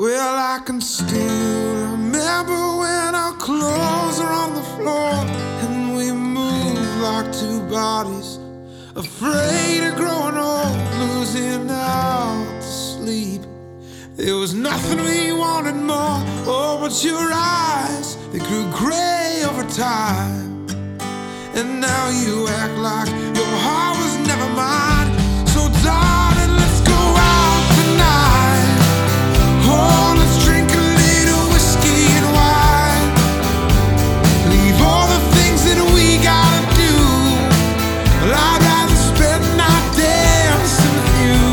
Well, I can still remember when our clothes are on the floor and we move like two bodies, afraid of growing old, losing out to sleep. There was nothing we wanted more, oh, but your eyes, they grew gray over time. And now you act like your heart was never mine. So darling, let's go out tonight. Oh, let's drink a little whiskey and wine. Leave all the things that we gotta do. Well, I'd rather spend my dancing with you.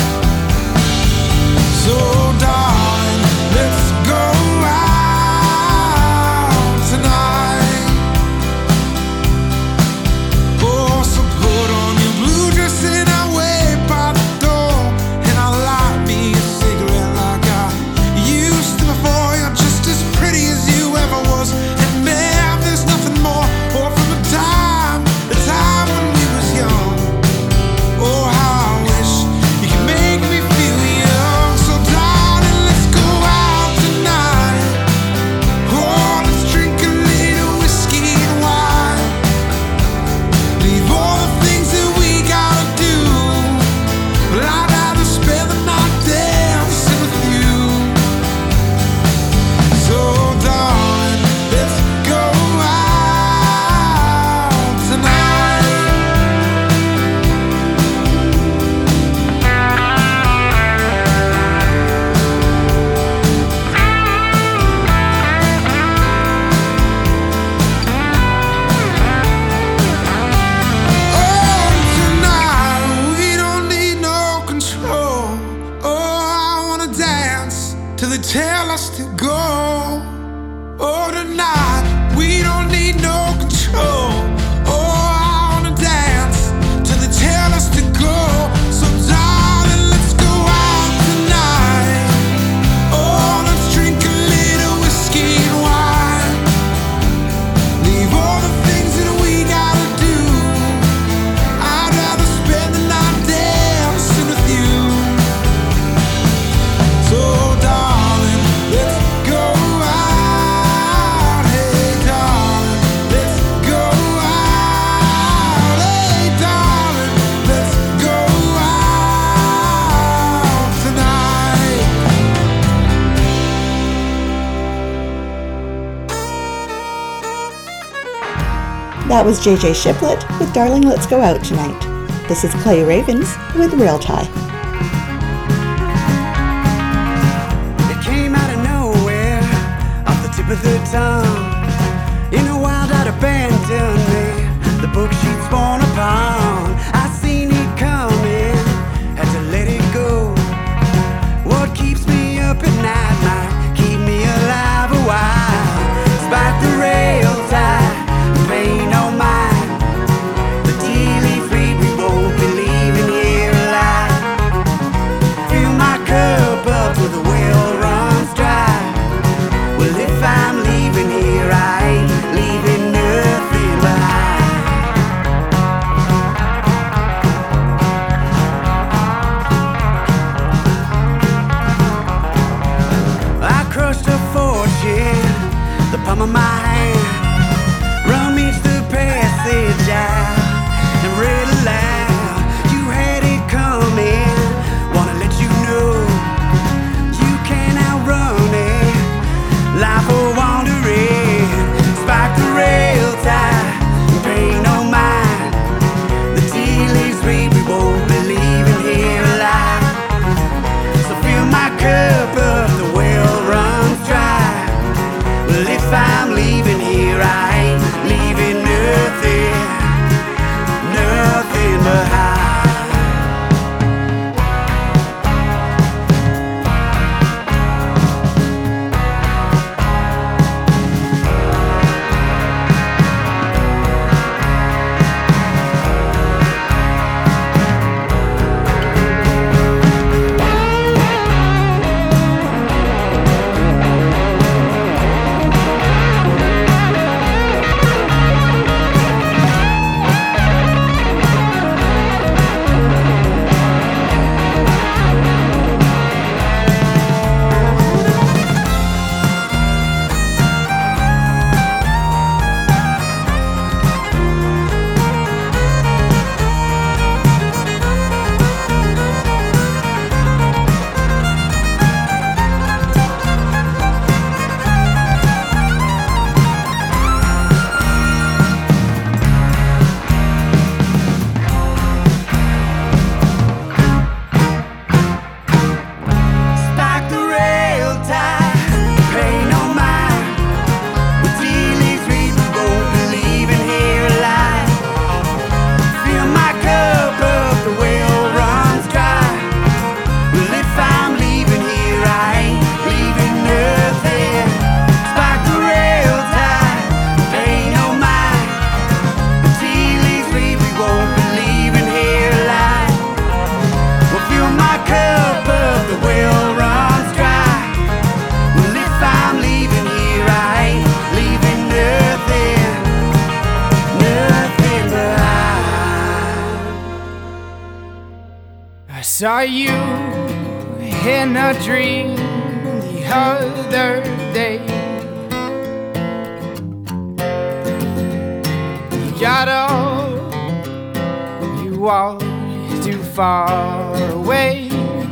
So darling, let's go out tonight. Oh, so put on your blue dress and I'll wait by the door, and I'll light me a cigarette like I used to before. You're just as pretty as you ever was, and man, there's nothing more. Or from the time when we was young. Oh, how I wish you could make me feel young. So darling, let's go out tonight. Oh, let's drink a little whiskey and wine. Leave all the things that we gotta do. Well, I'd rather spend the night dancing with you. So darling, let's go out tonight. Oh, tonight we don't need no control. Oh, I wanna dance till they tell us to go. Oh, tonight we don't need no control. Oh, I wanna dance till they tell us to go. So darling, let's go out tonight. Oh, let's drink a little whiskey and wine. Leave all the things that we gotta do. I'd rather spend the night dancing with you. So darling, let's go out. Hey darling, let's go out. Hey darling, let's go out tonight. That was JJ Shiplet with Darling Let's Go Out Tonight. This is Clay Ravens with Rail Tie. It came out of nowhere, off the tip of the tongue. In a wild-eyed abandonment, the book she'd sworn upon. I seen it coming, had to let it go. What keeps me up at night might keep me alive a while. Spike the rail tie, pain on mine. The tea leaf read, we won't be leaving here alive. Fill my cup up till the well runs dry. Well, if I'm leaving here, I ain't leaving nothing behind. I crushed a fortune, the palm of my hand. Rummaged the passage out and read aloud. You had it coming, wanna let you know you can't outrun it. Life a wandering, spike the rail tie, pain on mine. The tea leaves read, we won't be leaving here alive. So fill my cup up, the well runs dry. Well, if I'm leaving Saw you in a dream the other day. You got all, you walked too far away.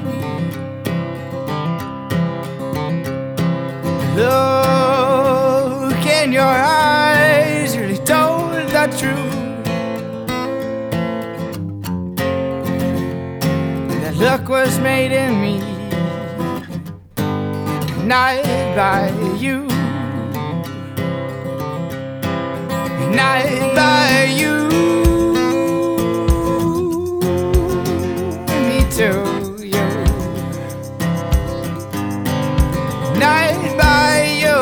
Look in your eyes really told the truth. That look was made in me, not by you, not by you. Me too, you, not by you,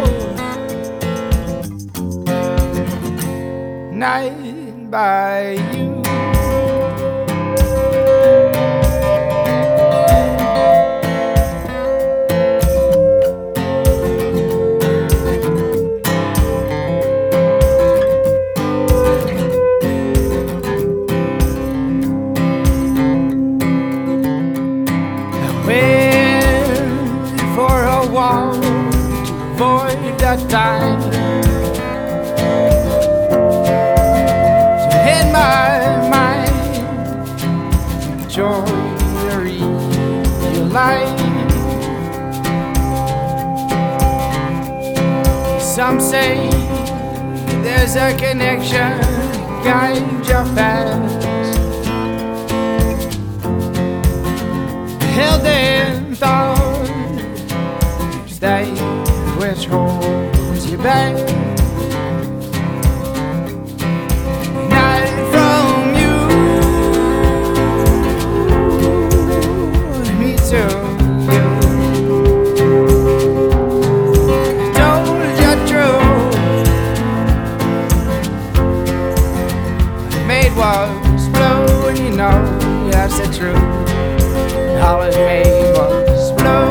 not by you. Avoid that time to in my mind joy to realize. Some say there's a connection guide your past, held in thought, stay which holds you back. Not from you, me too, you. Told you true, made was blue, and you know that's the truth. All it made was blue.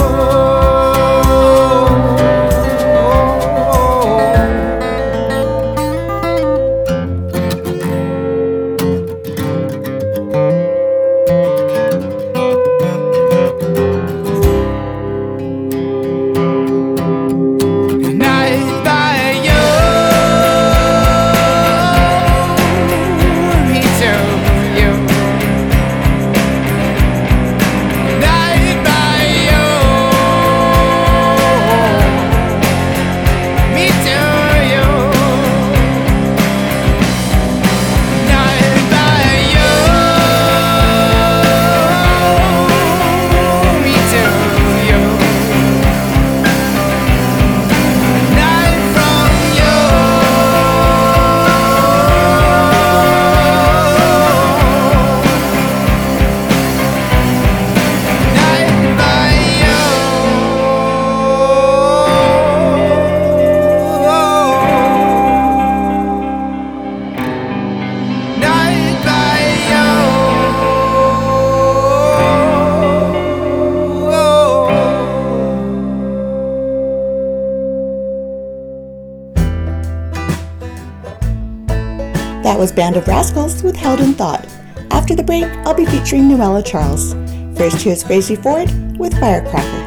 That was Band of Rascals with Held in Thought. After the break, I'll be featuring Noella Charles. First, here's Crazy Ford with Firecracker.